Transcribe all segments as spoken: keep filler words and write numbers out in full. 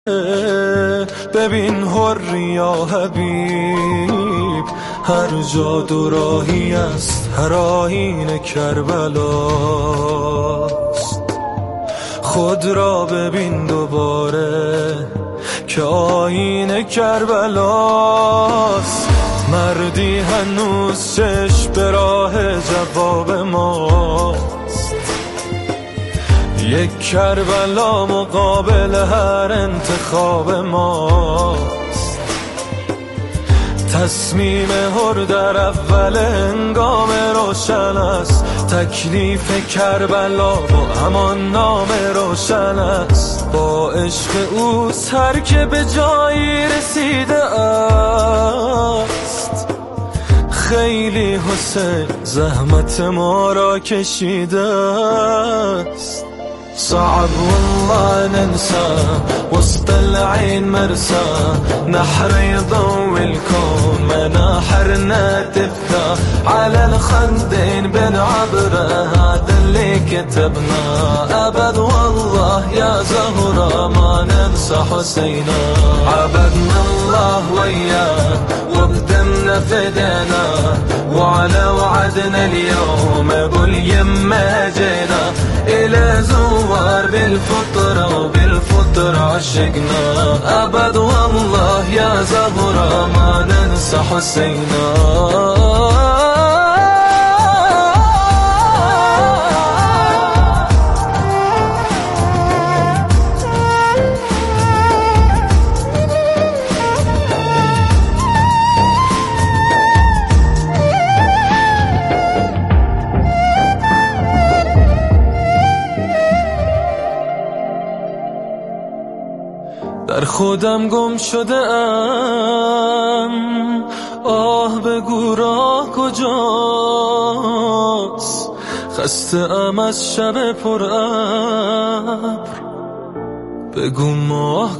ببین حری یا حبیب، هر جا دو راهی است، هر آیین کربلاست. خود را ببین دوباره که آیین کربلاست. مردی هنوز چشم به راه جواب ماست. یک کربلا مقابل هر انتخاب ماست. تصمیم هر در اول هنگام روشن است. تکلیف کربلا با همان نام روشن است. با عشق اوست هر که به جایی رسیده است. خیلی حسین زحمت ما را کشیده است. صعب والله ننسى وسط العين مرسى، نحر يضوي الكون مناحرنا تبكى، على الخدين بنعبره هذا اللي كتبنا. أبد والله يا زهرة ما ننسى حسينا. عبدنا الله وياه وبدمنا فدينا، وعلى وعدنا اليوم ابو اليمة جينا. إلى زوار بالفطرة وبالفطرة عشقنا. أبد والله يا زهرة ما ننسى حسينا. در خودم گم شده ام، آه بگو راه کجاست. خسته ام از شب پر ابر، بگو ماه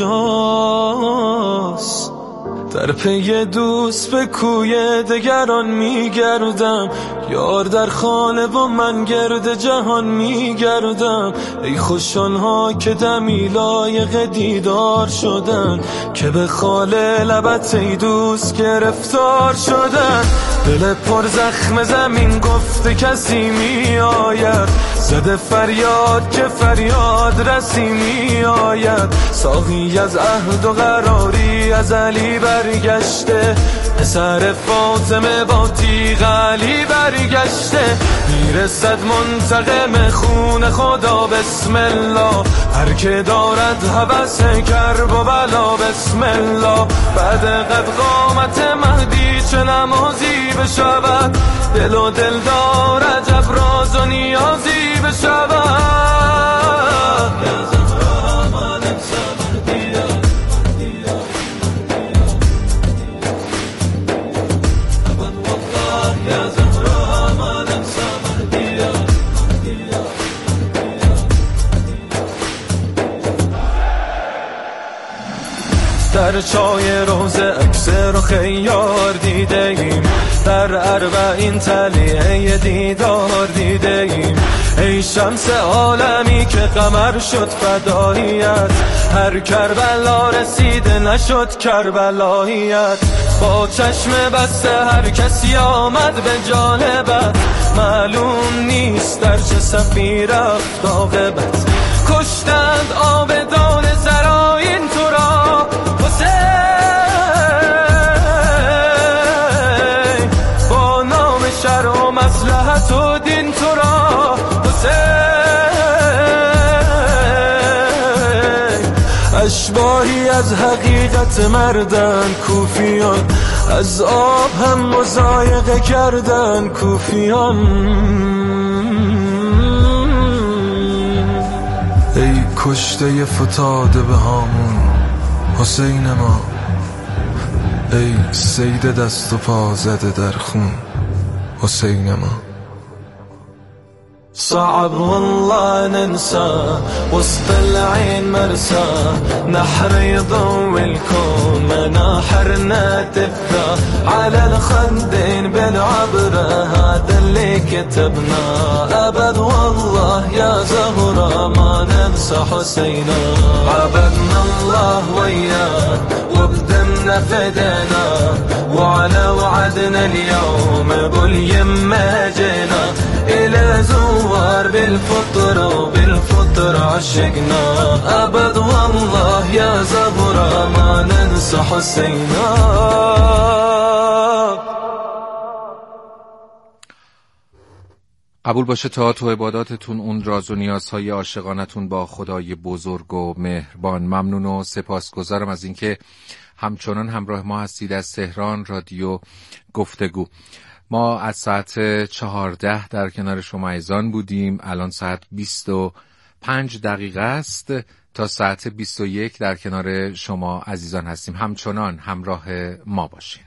کجاست. در پی دوست به کوی دگران میگردم، یار در خانه و من گرد جهان میگردم. ای خوش آنها که دمی لایق دیدار شدن، که به خاله لبت ای دوست گرفتار شدن. دل پر زخم زمین گفته کسی می آید، زده فریاد که فریاد رسی می آید. ساقی از عهد و قراری از علی برگشته، پسر فاطمه با تیغ علی برگشته. میرسد منتقم خون خدا بسم الله، هر که دارد هوس کرب و بلا بسم الله. بعد قد قامت مهدی چه نمازی بشود، دل و دل دارد عجب راز و نیازی بشود. در چای روز عکس رو خیار دیده ایم، در اربعین تلیه دیدار دیده ایم. ای شمس عالمی که قمر شد فداییت، هر کربلا رسیده نشد کربلاییت. با چشم بسته هر کسی آمد به جانبت، معلوم نیست در چه صفی رفت عاقبت. کشتند آبدان زراین تو را حسین، با نام شرع و مصلحت و دین تو را حسین. اشباهی از حقیقت مردن کوفیان، از آب هم مضایقه کردن کوفیان. ای کشته فتاده به هامون حسین ما، ای سید دست و پا زده در خون حسین ما. صعب والله ننسى وسط العين مرسى نحر يضوي الكون مناحرنا تبكى على الخدين بالعبرة هذا اللي كتبنا أبد والله يا زهرة ما ننسى حسينا عبدنا الله وياه وبدمنا فدينا وعلى وعدنا اليوم باليمة جينا إلى زوار بالفطر وبالفطر عشقنا أبد والله يا زهرة ما ننسى حسينا. قبول باشه طاعات و عباداتتون اون راز و نیازهای عاشقانتون با خدای بزرگ و مهربان. ممنون و سپاسگزارم از اینکه همچنان همراه ما هستید از تهران رادیو گفتگو. ما از ساعت چهارده در کنار شما ایزان بودیم، الان ساعت بیست و پنج دقیقه است تا ساعت بیست و یک در کنار شما عزیزان هستیم. همچنان همراه ما باشین.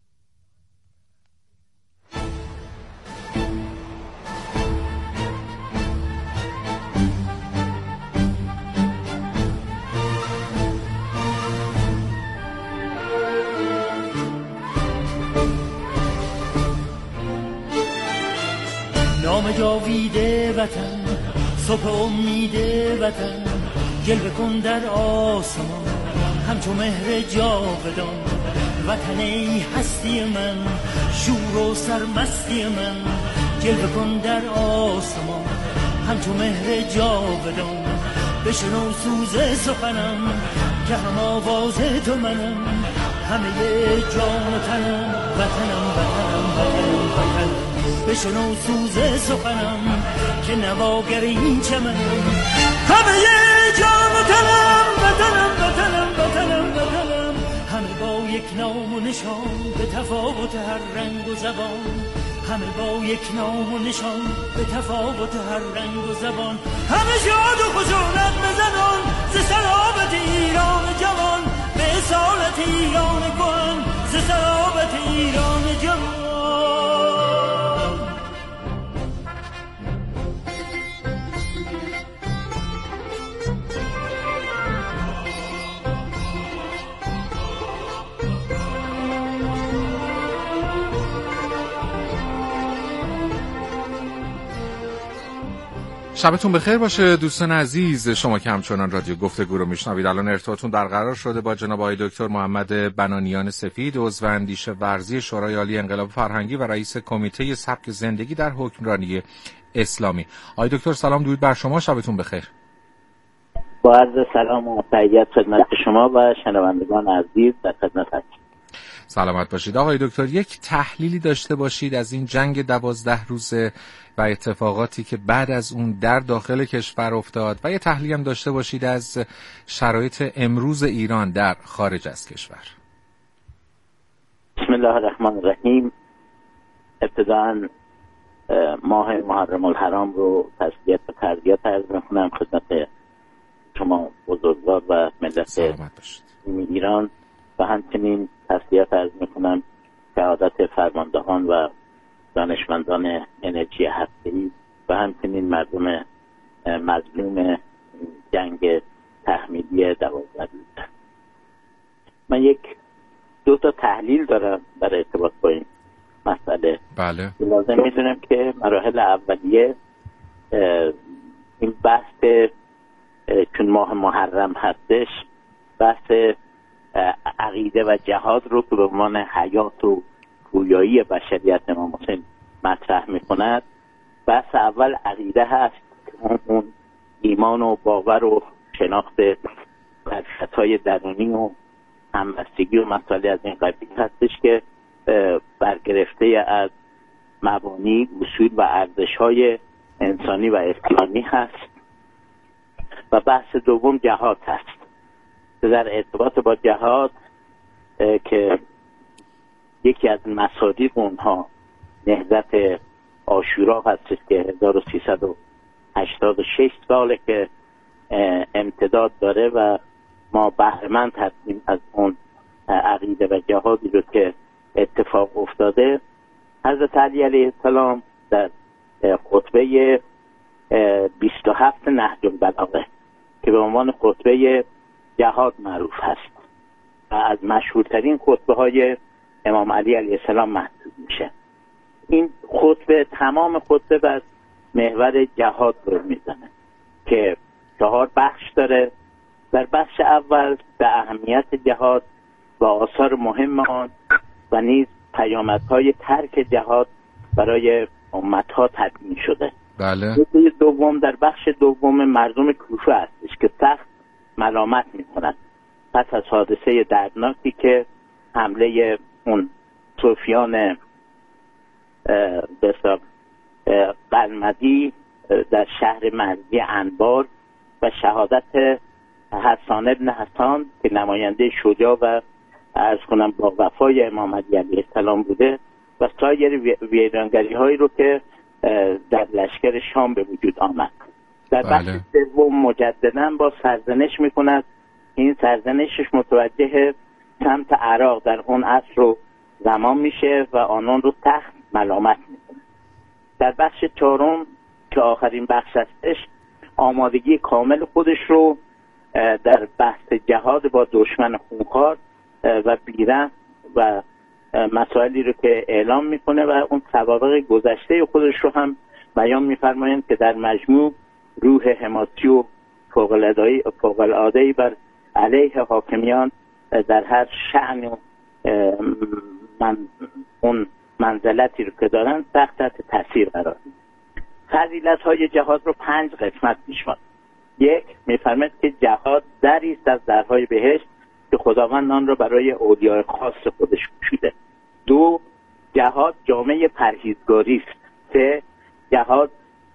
نام جاویده وطن، صبح امید وطن، جلوه کن در آسمان همچو مهر جاودان. وطن ای هستی من، شور و سرمستی من، جلوه کن در آسمان همچو مهر جاودان. بشنو سوز سخنم که هم آواز تو منم، همه جان و تنم وطنم وطنم وطنم وطنم. بشنو سوز سخنم که نواگر این چمنم، همه جان و تنم وطنم وطنم وطنم وطنم. همه با یک نام و نشان به تفاوت هر رنگ و زبان، همه با یک نام و نشان به تفاوت هر رنگ و زبان. همه شاد و خشونت بزنان ز سلامت ایران جوان، به اصالت ایران کهن ز سلامت ایران جوان. شبتون بخیر باشه دوستان عزیز، شما که همچنان رادیو گفتگو رو میشنوید. الان ارتباطتون برقرار شده با جناب آقای دکتر محمد بنانیان سفید، عضو اندیشه ورزی شورای عالی انقلاب فرهنگی و رئیس کمیته سبک زندگی در حکمرانی اسلامی. آقای دکتر سلام درود بر شما، شبتون بخیر. با عرض سلام و تحیت خدمت شما و شنوندگان عزیز در خدمت هستم. سلامت باشید. آقای دکتر یک تحلیلی داشته باشید از این جنگ دوازده روزه و اتفاقاتی که بعد از اون در داخل کشور افتاد و یه تحلیل هم داشته باشید از شرایط امروز ایران در خارج از کشور. بسم الله الرحمن الرحیم. ابتداً ماه محرم الحرام رو تسلیت و تردیت عرض می‌کنم خدمت شما بزرگوار و ملت ایران و همچنین تسلیت عرض می‌کنم شهادت فرماندهان و دانشمندان انرژی هسته‌ای و همچنین مردم مظلوم جنگ تحمیلی دوازده روزه. من یک دو تا تحلیل دارم در ارتباط با این مسئله. بله. لازم می‌دونم که مراحل اولیه این بحث چون ماه محرم هستش، بحث عقیده و جهاد رو که به عنوان حیات و گویایی بشریت امام حسین مطرح می‌کند. بحث اول عقیده هست، اون ایمان و باور و شناخت برکت‌های درونی و همبستگی و مسائل از این قبیل هستش که برگرفته از مبانی، اصول و ارزش‌های انسانی و اسلامی هست. و بحث دوم جهاد هست. در ارتباط با جهاد که یکی از مصادیق اونها نهضت عاشورا هستش که هزار و سیصد و هشتاد و شش ساله که امتداد داره و ما بهره‌مند هستیم از اون عقیده و جهادی رو که اتفاق افتاده. حضرت علی علیه السلام در خطبه بیست و هفت نهج البلاغه که به عنوان خطبه جهاد معروف هست و از مشهورترین خطبه های امام علی علیه السلام محسوب میشه. این خطبه تمام خطبه بر محور جهاد رو میزنه که چهار بخش داره. در بخش اول به اهمیت جهاد و آثار مهم آن و نیز پیامدهای ترک جهاد برای امتها تبیین شده. بله. دوم در بخش دوم مردم کوفه هستش که سخت ملامت میکنند پس از حادثه دردناکی که حمله اون صوفیان بسیار قلمدی در شهر مرزی انبار و شهادت حسان ابن حسان که نماینده شجاع و عرض کنم با وفای امام علی علیه السلام بوده و سایر ویرانگری هایی رو که در لشکر شام به وجود آمد. در بخش سوم مجددا با سرزنش میکند. این سرزنشش متوجه سمت عراق در اون عصر رو زمان میشه و آنان رو سخت ملامت میکنه. در بخش چهارم که آخرین بخش هستش آمادگی کامل خودش رو در بحث جهاد با دشمن خونخوار و بیره و مسائلی رو که اعلام میکنه و اون سوابق گذشته خودش رو هم بیان میفرمایند که در مجموع روح حماسی و فوق‌العاده‌ای بر علیه حاکمیان در هر شأن و من اون منزلتی رو که دارن سخت تحت تاثیر قرار میده. فضیلت های جهاد رو پنج قسمت میشمارد. یک، میفرماید که جهاد دری است از درهای بهشت که خداوند آن را برای اولیاء خاص خودش گشوده. دو، جهاد جامعه پرهیزگاری است. سه، جهاد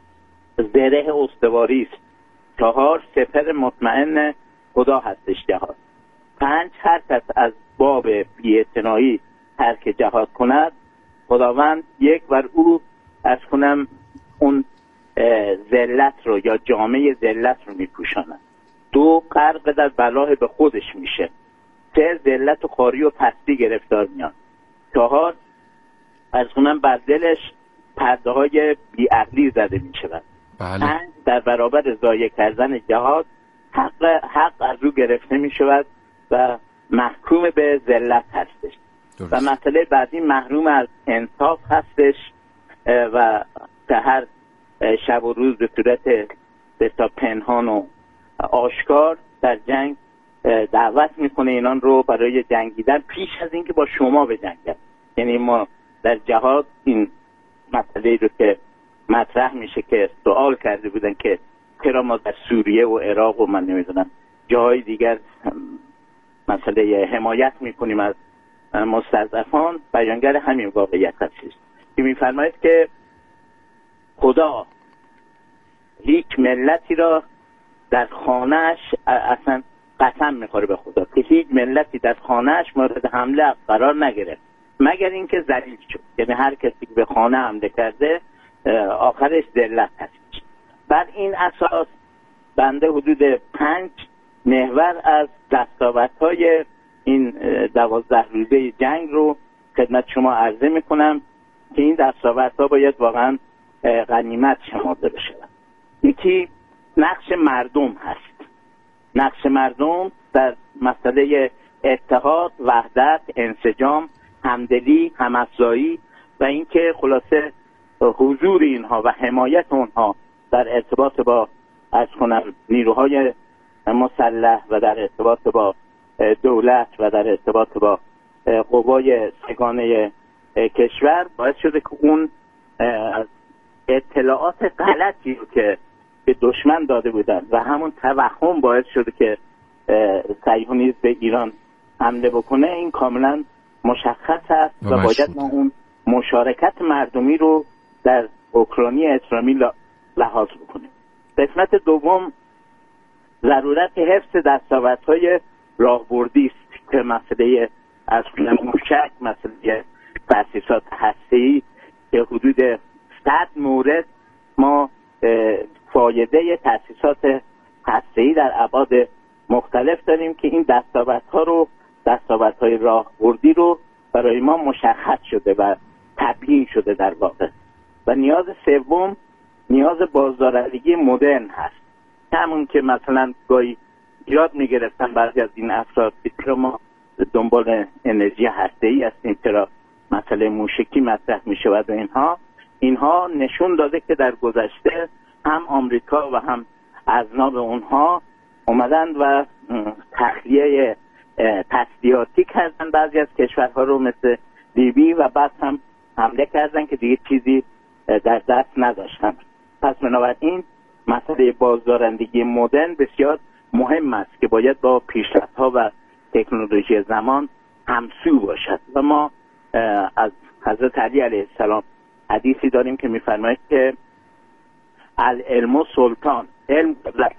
زره استواری است. چهار، سپر مطمئن خدا هستش جهاد. پنج، هر کس از باب بی‌اعتنایی ترک جهاد کند خداوند یک بر او از کنم اون ذلت رو یا جامعه ذلت رو میپوشاند. دو، غرق در بلاه به خودش میشه. سه، ذلت و خواری و پستی گرفتار میاد. چهار، از کنم بر دلش پرده های بی‌عقلی زده میشود. بله. پنج، در برابر ضایع کردن جهاد حق حق از او گرفته میشود و محکوم به ذلت هستش. درست. و مسئله بعدی محروم از انصاف هستش و که هر شب و روز به صورت بسیار پنهان و آشکار در جنگ دعوت میکنه اینان رو برای جنگیدن پیش از اینکه با شما بجنگن. یعنی ما در جهاد این مسئله رو که مطرح میشه که سوال کرده بودن که چرا ما در سوریه و عراق و من نمیدونم جاهای دیگر مسئله حمایت میکنیم از مستضعفان، بیانگر همین واقعیت هستش که میفرماید که خدا هیچ ملتی را در خانهش اصلا قسم میخوره به خدا که هیچ ملتی در خانهش مورد حمله قرار نگرفت مگر اینکه ذلیل شد. یعنی هر کسی که به خانه حمله کرده آخرش ذلت هست. بر این اساس بنده حدود پنج محور از دستاوردهای این دوازده روزه جنگ رو خدمت شما عرضه میکنم که این دستاوردها باید واقعا غنیمت شمرده بشه. یکی نقش مردم هست. نقش مردم در مسئله اتحاد، وحدت، انسجام، همدلی، همافزایی و اینکه خلاصه حضور اینها و حمایت اونها در ارتباط با از کنم نیروهای مسلح و در ارتباط با دولت و در ارتباط با قوای سگانه کشور باعث شده که اون اطلاعات غلطی رو که به دشمن داده بودن و همون توهم باعث شده که صهیونیسم به ایران حمله بکنه این کاملا مشخص است و باید ما اون مشارکت مردمی رو در اوکراینی اسلامی لحاظ بکنیم. قسمت دوم ضرورت حفظ دستاوردهای راهبردی است که مسئله از موشک، مسئله تأسیسات هسته‌ای که حدود صد مورد ما فایده تأسیسات هسته‌ای در ابعاد مختلف داریم که این دستاوردها رو دستاوردهای راهبردی رو برای ما مشخص شده و تبیین شده در واقع. و نیاز سوم نیاز بازدارندگی مدرن هست. همون که مثلا گاهی ایراد میگرفتن بعضی از این افراد که ما دنبال انرژی هسته‌ای هستیم، چرا مسئله موشکی مطرح میشه و اینها اینها نشون داده که در گذشته هم آمریکا و هم اذناب اونها اومدن و تخلیه تسلیحاتی کردن بعضی از کشورها رو مثل لیبی و بعد هم حمله کردن که دیگه چیزی در دست نداشتن. پس بنابراین مسئله بازدارندگی مدرن بسیار مهم است که باید با پیشرفت‌ها و تکنولوژی زمان همسو باشد و ما از حضرت علی علیه السلام حدیثی داریم که می‌فرماید که العلم سلطان، علم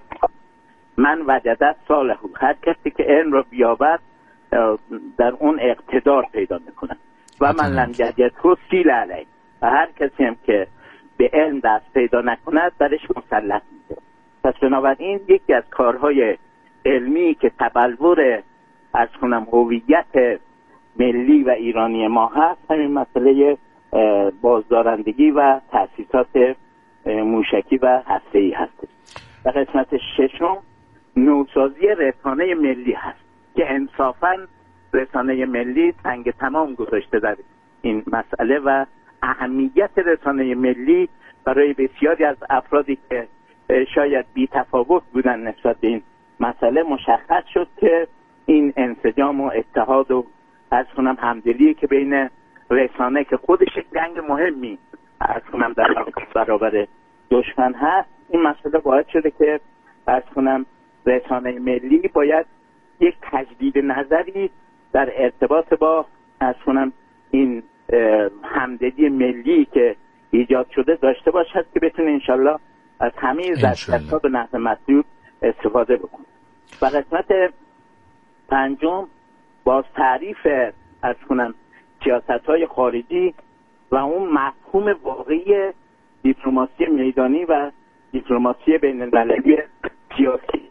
من وجدت صالح، هر کسی که علم را بیابد در اون اقتدار پیدا میکنه و من لم یجدهو سیل علیه، و هر کسی هم که به علم دست پیدا نکند درش مسلط میشه. پس بنابراین یکی از کارهای علمی که تبلور از کنم هویت ملی و ایرانی ما هست همین مسئله بازدارندگی و تأسیسات موشکی و هسته‌ای هست. و قسمت ششم نوسازی رسانه ملی هست که انصافاً رسانه ملی سنگ تمام گذاشته در این مسئله و اهمیت رسانه ملی برای بسیاری از افرادی که شاید بی تفاوت بودن نسبت به این مسئله مشخص شد که این انسجام و اتحاد و از کنم همدلی که بین رسانه که خودش جنگ مهمی از کنم در برابر دشمن هست، این مسئله باعث شده که از کنم رسانه ملی باید یک تجدید نظری در ارتباط با از کنم این همدلی ملی که ایجاد شده داشته باشد که بتونه انشالله از همه ظرفیت‌ها به نحو مطلوب استفاده بکنه. و قسمت پنجم باز تعریف از کنم سیاست‌های خارجی و اون مفهوم واقعی دیپلماسی میدانی و دیپلماسی بین‌المللی سیاسی.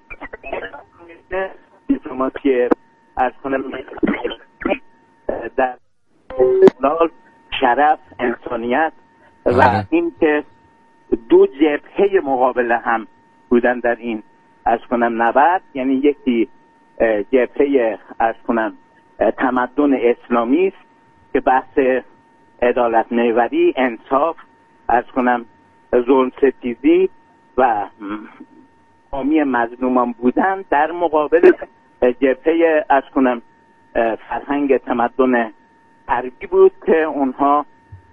دیپلماسی از کنم در استقلال، شرف، انسانیت و این که دو جبهه مقابل هم بودن در این از کنم نبرد، یعنی یکی جبهه از کنم تمدن اسلامی است که بحث عدالت محوری، انصاف، از کنم ظلم ستیزی و حامی مظلومان بودن، در مقابل جبهه از کنم فرهنگ تمدن غربی بود که اونها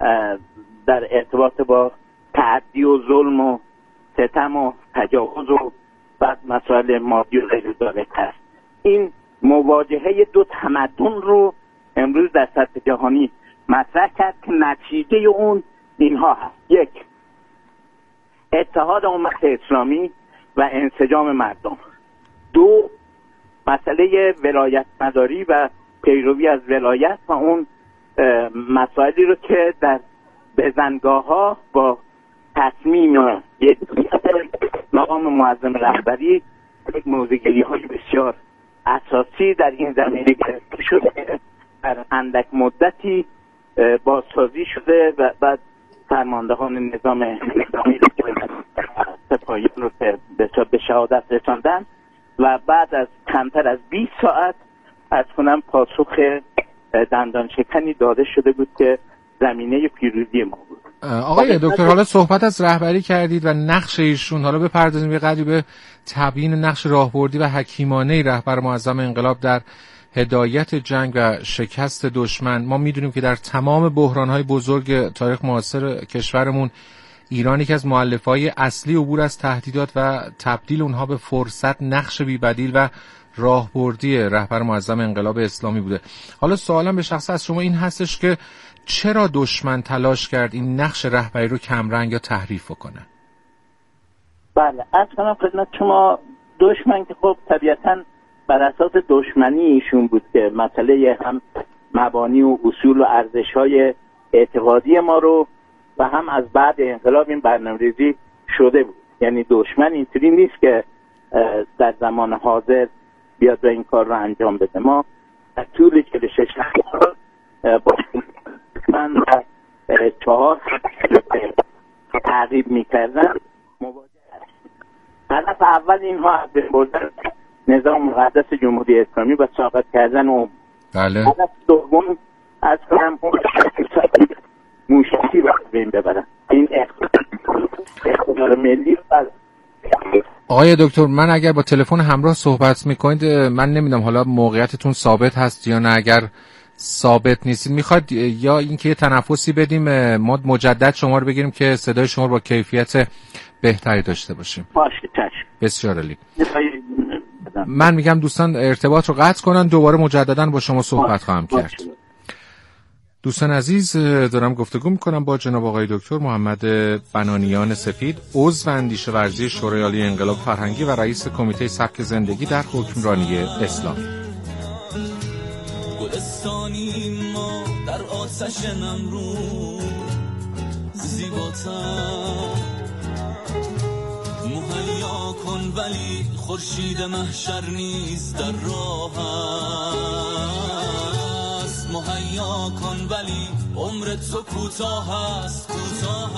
در ارتباط با تعدی و ظلم و ستم و تجاوز و بعد مسائل مادی و غیر ذالک هست. این مواجهه دو تمدن رو امروز در سطح جهانی مطرح کرد که نتیجه اون اینها هست: یک، اتحاد امت اسلامی و انسجام مردم. دو، مسئله ولایت مداری و پیروی از ولایت و اون مسائلی رو که در بزنگاه ها با تصمیم یک مقام معظم رهبری یک موضوعگیری های بسیار اساسی در این زمینه گرفته شده، در اندک مدتی بازسازی شده و بعد فرماندهان نظام نظامی سپاهیان رو به شهادت رساندن و بعد از کمتر از بیست ساعت از کنم پاسخ دندان شکنی داده شده بود که زمینه پیروزی ما بود. آقای دکتر، حالا صحبت از رهبری کردید و نقش ایشون، حالا بپردازیم یه قدری به تبیین نقش راهبردی و حکیمانه رهبر معظم انقلاب در هدایت جنگ و شکست دشمن. ما میدونیم که در تمام بحران‌های بزرگ تاریخ معاصر کشورمون ایران یکی از مؤلفه‌های اصلی عبور از تهدیدات و تبدیل اونها به فرصت نقش بی‌بدیل و راهبردی رهبر معظم انقلاب اسلامی بوده. حالا سوالم به شخص از شما این هستش که چرا دشمن تلاش کرد این نقش رهبری رو کمرنگ یا تحریف کنه؟ بله، اصلا خدمت شما، دشمن که خب طبیعتاً بر اساس دشمنی ایشون بود که مسئله هم مبانی و اصول و ارزش‌های اعتقادی ما رو و هم از بعد انقلاب این برنامه‌ریزی شده بود. یعنی دشمن اینطوری نیست که در زمان حاضر بیاد و این کار رو انجام بده. ما در طول چهل و شش سال با من چهار که تعقیب میکردن مواجه هستیم. هدف اول اینها از بین بردن نظام مقدس جمهوری اسلامی و ساقط کردن اون. بله. هدف دوم از کنم موشکی رو بین ببرن. این اقتدار ملی رو. آقای دکتر، من اگر با تلفن همراه صحبت میکنید، من نمیدونم حالا موقعیتتون ثابت هست یا نه. اگر ثابت نیستید میخواد یا اینکه یه تنفسی بدیم ما مجدد شما رو بگیریم که صدای شما رو با کیفیت بهتری داشته باشیم. باشه چشم. بسیار عالی. من میگم دوستان ارتباط رو قطع کنن، دوباره مجددا با شما صحبت خواهم کرد. دوستان عزیز، دارم گفتگو میکنم با جناب آقای دکتر محمد بنانیان سفید، عضو اندیشه ورزی شورای عالی انقلاب فرهنگی و رئیس کمیته سبک زندگی در حکمرانی اسلامی. گلستانی ما در آتش نمرود زیباتر مهیا کن، ولی خورشید محشر نیست در راه است. مهیا کن ولی عمر تو کوتاه است، کوتاه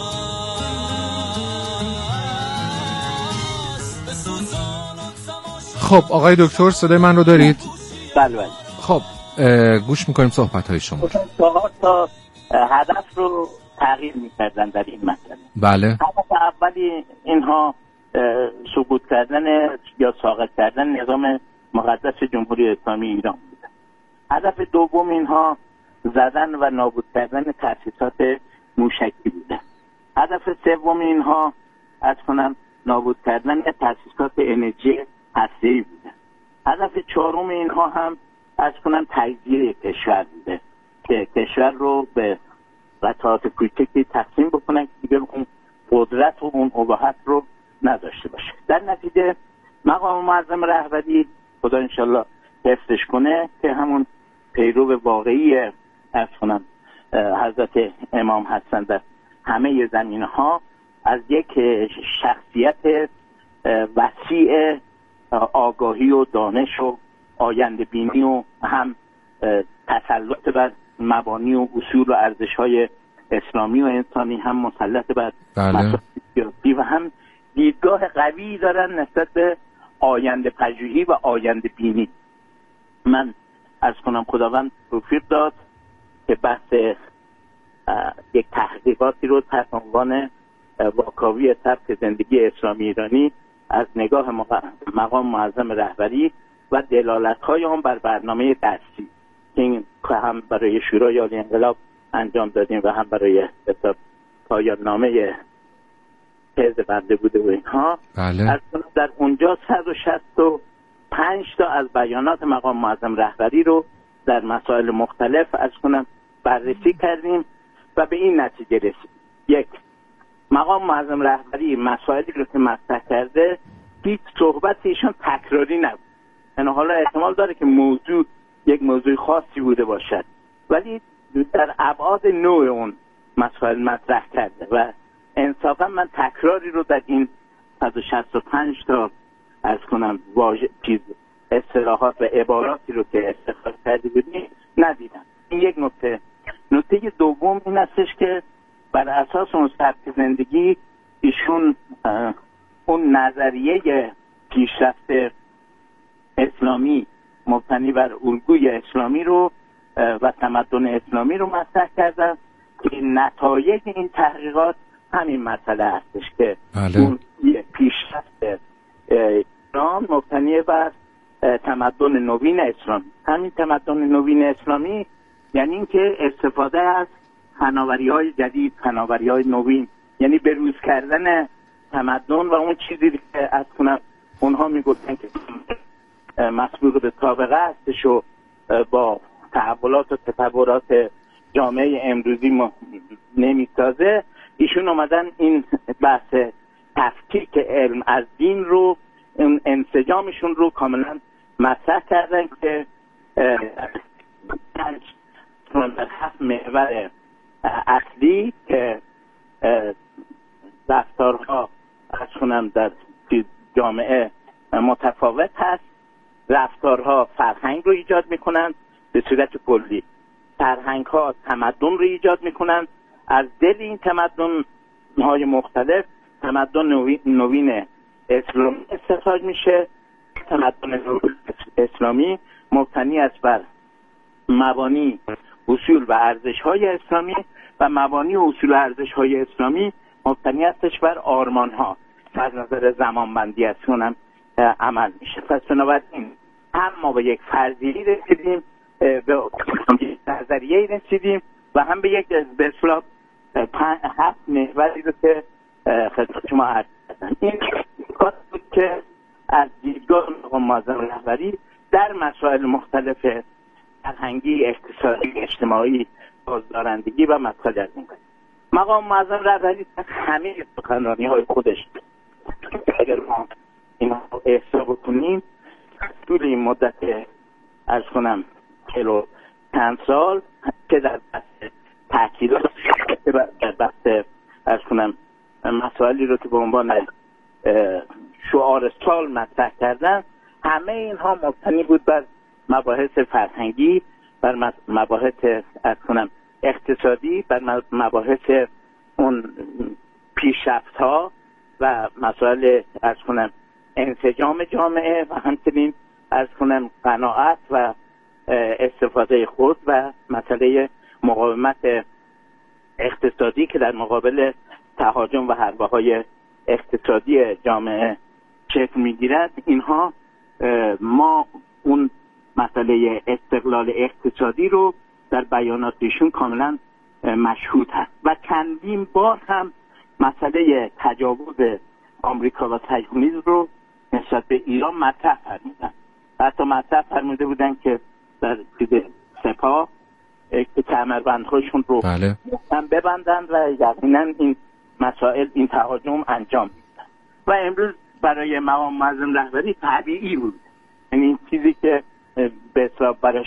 است. بسوزان و تماشا. خب آقای دکتر صدای من رو دارید؟ بله بله. خب گوش میکنیم صحبت های شما. چهار تا هدف رو تغییر میکردن در این مسئله. بله. هدف اولی اینها سقوط کردن یا ساقط کردن نظام مقدس جمهوری اسلامی ایران بود. هدف دوم اینها زدن و نابود کردن تأسیسات موشکی بوده. هدف سوم اینها از کنم نابود کردن تأسیسات انرژی هسته‌ای بوده. هدف چهارم اینها هم از کنم تجزیه کشور بوده که کشور رو به قطعات کوچکی تقسیم بکنن که دیگه اون قدرت و اون اباحت رو نداشته باشه. در نتیجه مقام معظم رهبری خدا انشالله حفظش کنه که همون پیرو واقعی از کنم حضرت امام هستند در همه زمینها، از یک شخصیت وسیع آگاهی و دانش و آینده بینی و هم تسلط بر مبانی و اصول و ارزش‌های اسلامی و انسانی، هم مسلط بر مسائل سیاسی و هم دیدگاه قوی دارن نسبت به آینده پژوهی و آینده بینی. من از کنم خداوند توفیق داد که بحث یک تحقیقاتی رو تحت عنوان واکاوی سبک زندگی اسلامی ایرانی از نگاه مقام معظم رهبری و دلالت‌های آن بر برنامه درسی که این هم برای شورای عالی انقلاب انجام دادیم و هم برای پایان نامه تز بنده بوده و اینها. بله. از در اونجا صد و شصت و پنج تا از بیانات مقام معظم رهبری رو در مسائل مختلف از کنم بررسی کردیم و به این نتیجه رسید: یک، مقام معظم رهبری مسائلی رو که مطرح کرده هیچ صحبت ایشان تکراری نبود. یعنی حالا احتمال داره که موضوع یک موضوع خاصی بوده باشد ولی در ابعاد نوع اون مسائل مطرح کرده و انصافا من تکراری رو در این صد و شصت و پنج تا از کنم واژه چیز اصطلاحات و عباراتی رو که استفاده کرده بودیم ندیدم. این یک نکته. نکته دوم این استش که بر اساس اون سبک زندگی ایشون اون نظریه پیشرفت اسلامی مبتنی بر الگوی اسلامی رو و تمدن اسلامی رو مطرح کردن که نتایج این تحقیقات همین مسئله هستش که بله. اون پیشرفت ایران مبتنی بر تمدن نوین اسلامی. همین تمدن نوین اسلامی یعنی این که استفاده از فناوری‌های جدید، فناوری‌های نوین، یعنی بروز کردن تمدن و اون چیزی که از کنم اونها میگفتن که مسبوق به سابقه هستش و با تحولات و تطورات جامعه امروزی نمیسازه. ایشون اومدن این بحث تفکیک علم از دین رو، اون انسجامشون رو کاملا مطرح کردن که پنج هفت محور اصلی که رفتارها از کنم در جامعه متفاوت هست. رفتارها فرهنگ رو ایجاد میکنن به صورت کلی، فرهنگ ها تمدن رو ایجاد میکنن، از دل این تمدن های مختلف تمدن نوین اسلامی استخراج میشه. تمدن اسلامی مبتنی است بر مبانی، اصول و ارزش های اسلامی و مبانی و اصول و ارزش های اسلامی مبتنی استش بر آرمان ها از نظر زمان بندی است اونم عمل میشه. پس بنابراین هم ما به یک فرضیه رسیدیم، به نظریه رسیدیم و هم به یک به اصطلاح هفت محوری رو که خدمت شما عرض کردم. این کار بود که از دیدگاه مقام معظم رهبری در مسائل مختلف فرهنگی، اقتصادی، اجتماعی، بازدارندگی و مسائل از این قبیل. مقام معظم رهبری همه سخنرانی های خودش اگر ما اینا رو احسا بکنیم طول این مدت ارز کنم چلو چند سال که در بحث تحکیلات که در بحث ارز کنم مسائلی رو که به عنوان شعار سال مطرح کردن، همه اینها مبتنی بود بر مباحث فرهنگی، بر مباحث ارز کنم اقتصادی، بر مباحث اون پیشرفت ها و مسائل ارز کنم انسجام جامعه و همچنین ارز کنم قناعت و استفاده خود و مسئله مقاومت اقتصادی که در مقابل تهاجم و حربه های اقتصادی جامعه شکل میگیرد. اینها ما اون مسئله استقلال اقتصادی رو در بیاناتشون کاملا مشهود هست و چندین بار هم مسئله تجاوز آمریکا و صهیونیسم رو نسبت به ایران مطرح فرمودن. حتی مطرح فرموده بودن که در دید سپاه که کمربندهاشون رو بله. هم ببندن و یقینا این مسائل این تهاجم انجام میدن. و امروز برای مقام معظم رهبری طبیعی بود، یعنی این چیزی که به اصطلاح براش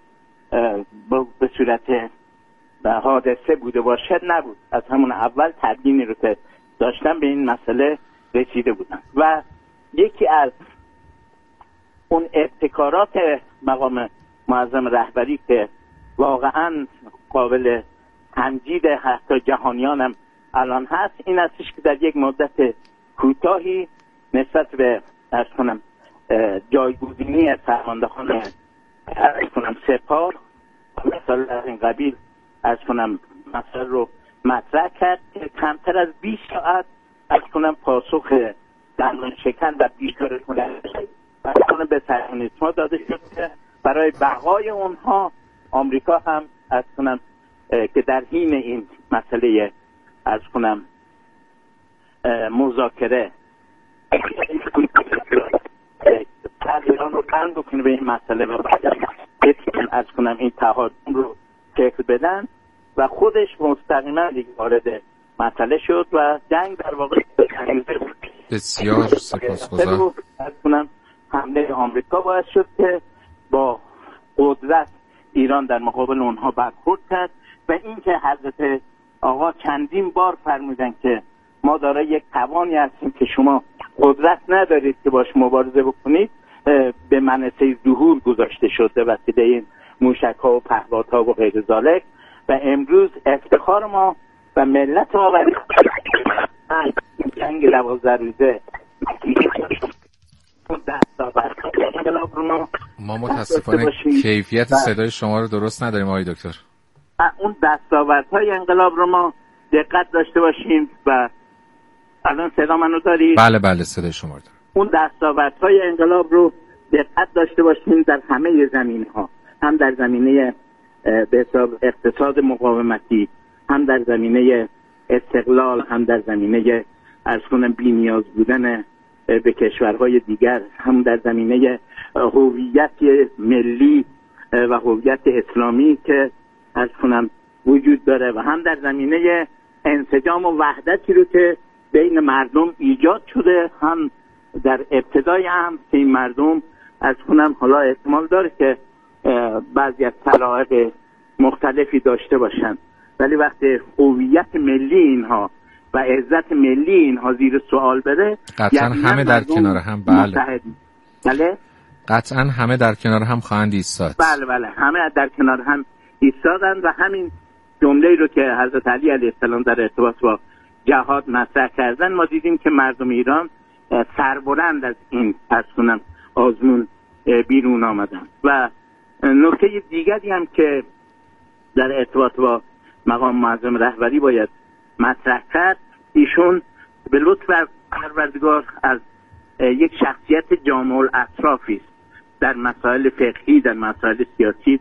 به صورت حادثه بوده باشد نبود. از همون اول تبیینی رو که داشتن به این مسئله رسیده بودن و یکی از اون ابتکارات مقام معظم رهبری که واقعا قابل تمجید حتی جهانیان هم الان هست این استش که در یک مدت کوتاهی نسبت به ارز کنم جایگزینی فرماندهان ارز کنم سپاه مثال از این قبیل ارز کنم مثال رو مطرح کرد که کمتر از بیست ساعت ارز کنم پاسخ درمان شکن و بیشتر کنم به صهیونیسم داده شد که برای بقای اونها آمریکا هم ارز کنم که در حین این مسئله ارز کنم مذاکره ایران رو قند بکنه به این مسئله و بعد ارز کنم این تهاجم رو شکل بدن و خودش مستقیما دیگه وارد مسئله شد و جنگ در واقع بسیار سپاسگزارم. ارز کنم حمله آمریکا باعث شد که با قدرت ایران در مقابل اونها برخورد کرد و اینکه حضرت آقا چندین بار فرمودن که ما دارای یک توانی هستیم که شما قدرت ندارید که باش مبارزه بکنید به منصه ظهور گذاشته شد به وسیله این موشک ها و پهپاد ها و غیر ذالک و امروز افتخار ما و ملت ما و جنگ دوازده روزه ما متاسفانه کیفیت صدای شما رو درست نداریم آقای دکتر. اون دستاوردهای انقلاب رو ما دقت داشته باشیم و الان صدا منو دارید؟ بله بله صدای شما رو دارم. اون دستاوردهای انقلاب رو دقت داشته باشیم در همه زمینه‌ها، هم در زمینه به حساب اقتصاد مقاومتی، هم در زمینه استقلال، هم در زمینه عرض کنم بی‌نیاز بودن به کشورهای دیگر، هم در زمینه هویت ملی و هویت اسلامی که عرض کنم وجود داره و هم در زمینه انسجام و وحدتی رو که بین مردم ایجاد شده، هم در ابتدای هم که این مردم عرض کنم حالا احتمال داره که بعضی از سلایق مختلفی داشته باشن ولی وقتی هویت ملی اینها و عزت ملی اینها زیر سوال بره قطعا همه در کنار هم بله بله قطعا همه در کنار هم خواهند ایستاد. بله بله همه در کنار هم ایستادن و همین جمله‌ای رو که حضرت علی علیه السلام در ارتباط با جهاد مطرح کردن، ما دیدیم که مردم ایران سربلند از این پسونم آزمون بیرون آمدن. و نکته دیگری هم که در ارتباط با مقام معظم رهبری باید مطرح کرد، ایشون به لطف پروردگار از یک شخصیت جامع الاطرافی است در مسائل فقهی، در مسائل سیاسی